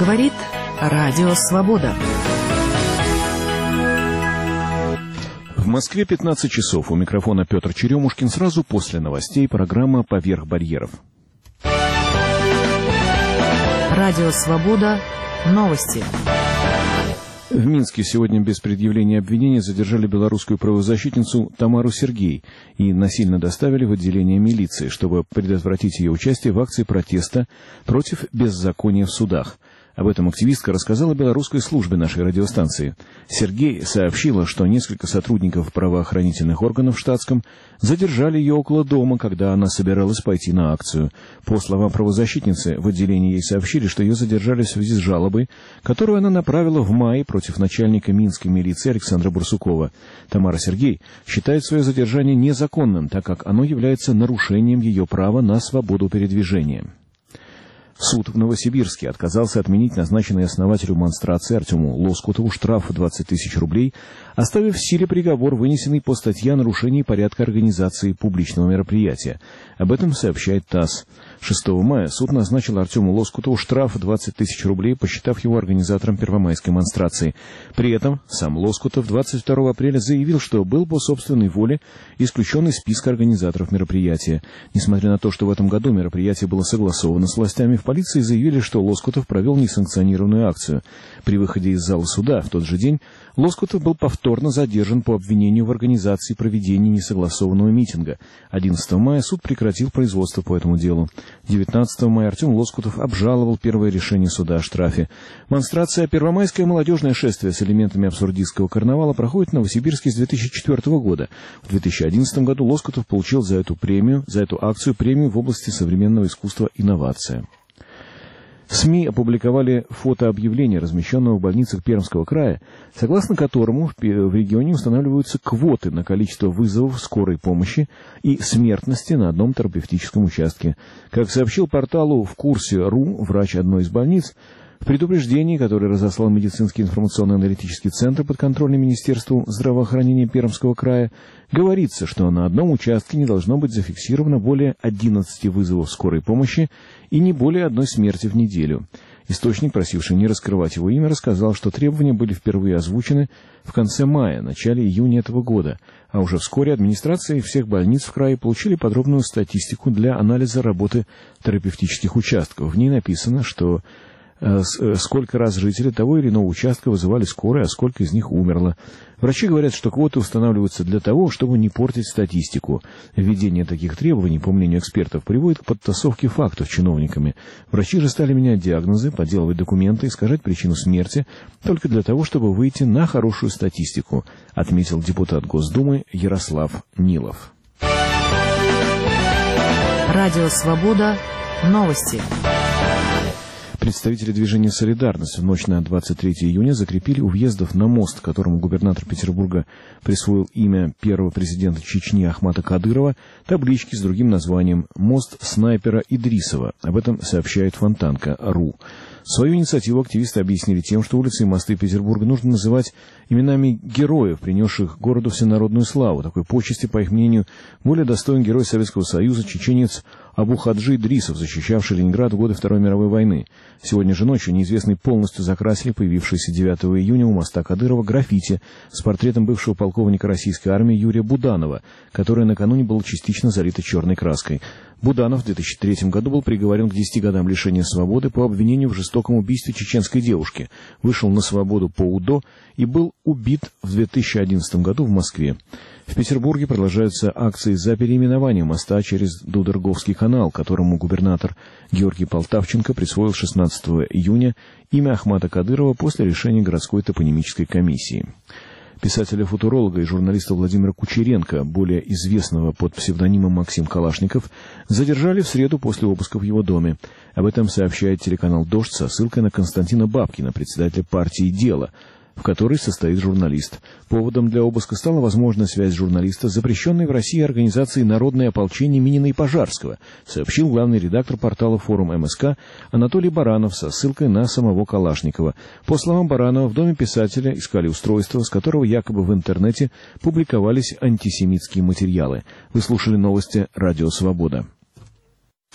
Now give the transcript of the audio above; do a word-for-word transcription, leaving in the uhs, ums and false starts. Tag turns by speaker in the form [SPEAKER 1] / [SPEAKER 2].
[SPEAKER 1] Говорит Радио Свобода.
[SPEAKER 2] В Москве пятнадцать часов. У микрофона Петр Черемушкин. Сразу после новостей программа «Поверх барьеров».
[SPEAKER 1] Радио Свобода. Новости.
[SPEAKER 2] В Минске сегодня без предъявления обвинения задержали белорусскую правозащитницу Тамару Сергей и насильно доставили в отделение милиции, чтобы предотвратить ее участие в акции протеста против беззакония в судах. Об этом активистка рассказала белорусской службе нашей радиостанции. Сергей сообщила, что несколько сотрудников правоохранительных органов в штатском задержали ее около дома, когда она собиралась пойти на акцию. По словам правозащитницы, в отделении ей сообщили, что ее задержали в связи с жалобой, которую она направила в мае против начальника минской милиции Александра Бурсукова. Тамара Сергей считает свое задержание незаконным, так как оно является нарушением ее права на свободу передвижения. Суд в Новосибирске отказался отменить назначенный основателю монстрации Артему Лоскутову штраф в двадцать тысяч рублей, оставив в силе приговор, вынесенный по статье о нарушении порядка организации публичного мероприятия. Об этом сообщает ТАСС. шестого мая суд назначил Артему Лоскутову штраф в двадцать тысяч рублей, посчитав его организатором первомайской монстрации. При этом сам Лоскутов двадцать второго апреля заявил, что был по собственной воле исключен из списка организаторов мероприятия. Несмотря на то, что в этом году мероприятие было согласовано с властями, в полиции заявили, что Лоскутов провел несанкционированную акцию. При выходе из зала суда в тот же день Лоскутов был повторно задержан по обвинению в организации проведения несогласованного митинга. одиннадцатого мая суд прекратил производство по этому делу. девятнадцатого мая Артем Лоскутов обжаловал первое решение суда о штрафе. Монстрация «Первомайское молодежное шествие» с элементами абсурдистского карнавала проходит в Новосибирске с две тысячи четвёртого года. В две тысячи одиннадцатом году Лоскутов получил за эту премию, за эту акцию премию в области современного искусства «Инновация». СМИ опубликовали фотообъявление, размещенное в больницах Пермского края, согласно которому в регионе устанавливаются квоты на количество вызовов скорой помощи и смертности на одном терапевтическом участке. Как сообщил порталу в курсе точка ру врач одной из больниц, в предупреждении, которое разослал медицинский информационно-аналитический центр подконтрольный Министерству здравоохранения Пермского края, говорится, что на одном участке не должно быть зафиксировано более одиннадцати вызовов скорой помощи и не более одной смерти в неделю. Источник, просивший не раскрывать его имя, рассказал, что требования были впервые озвучены в конце мая, начале июня этого года, а уже вскоре администрации всех больниц в крае получили подробную статистику для анализа работы терапевтических участков. В ней написано, что сколько раз жители того или иного участка вызывали скорую, а сколько из них умерло. Врачи говорят, что квоты устанавливаются для того, чтобы не портить статистику. Введение таких требований, по мнению экспертов, приводит к подтасовке фактов чиновниками. Врачи же стали менять диагнозы, подделывать документы, искажать причину смерти, только для того, чтобы выйти на хорошую статистику, отметил депутат Госдумы Ярослав Нилов.
[SPEAKER 1] Радио Свобода. Новости.
[SPEAKER 2] Представители движения «Солидарность» в ночь на двадцать третье июня закрепили у въездов на мост, которому губернатор Петербурга присвоил имя первого президента Чечни Ахмата Кадырова, таблички с другим названием «Мост снайпера Идрисова». Об этом сообщает Фонтанка точка ру. Свою инициативу активисты объяснили тем, что улицы и мосты Петербурга нужно называть именами героев, принесших городу всенародную славу. Такой почести, по их мнению, более достоин герой Советского Союза, чеченец Абу Хаджи Идрисов, защищавший Ленинград в годы Второй мировой войны. Сегодня же ночью неизвестные полностью закрасили появившиеся девятого июня у моста Кадырова граффити с портретом бывшего полковника российской армии Юрия Буданова, которое накануне было частично залито черной краской. Буданов в две тысячи третьем году был приговорен к десяти годам лишения свободы по обвинению в жестоком убийстве чеченской девушки, вышел на свободу по УДО и был убит в две тысячи одиннадцатом году в Москве. В Петербурге продолжаются акции за переименование моста через Дудерговский канал, которому губернатор Георгий Полтавченко присвоил шестнадцатого июня имя Ахмата Кадырова после решения городской топонимической комиссии. Писателя-футуролога и журналиста Владимира Кучеренко, более известного под псевдонимом Максим Калашников, задержали в среду после обыска в его доме. Об этом сообщает телеканал «Дождь» со ссылкой на Константина Бабкина, председателя партии «Дело», в которой состоит журналист. Поводом для обыска стала возможная связь журналиста с запрещенной в России организацией «Народное ополчение» Минина и Пожарского, сообщил главный редактор портала «Форум МСК» Анатолий Баранов со ссылкой на самого Калашникова. По словам Баранова, в доме писателя искали устройство, с которого якобы в интернете публиковались антисемитские материалы. Вы слушали новости «Радио Свобода».